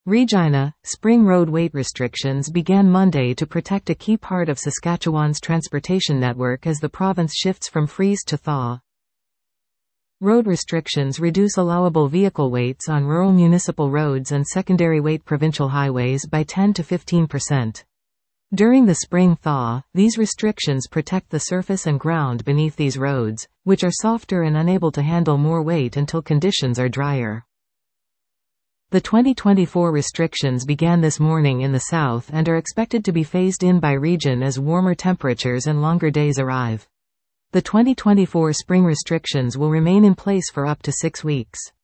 Regina, spring road weight restrictions began Monday to protect a key part of Saskatchewan's transportation network as the province shifts from freeze to thaw. Road restrictions reduce allowable vehicle weights on rural municipal roads and secondary weight provincial highways by 10 to 15%. During the spring thaw, these restrictions protect the surface and ground beneath these roads, which are softer and unable to handle more weight until conditions are drier. The 2024 restrictions began this morning in the south and are expected to be phased in by region as warmer temperatures and longer days arrive. The 2024 spring restrictions will remain in place for up to 6 weeks.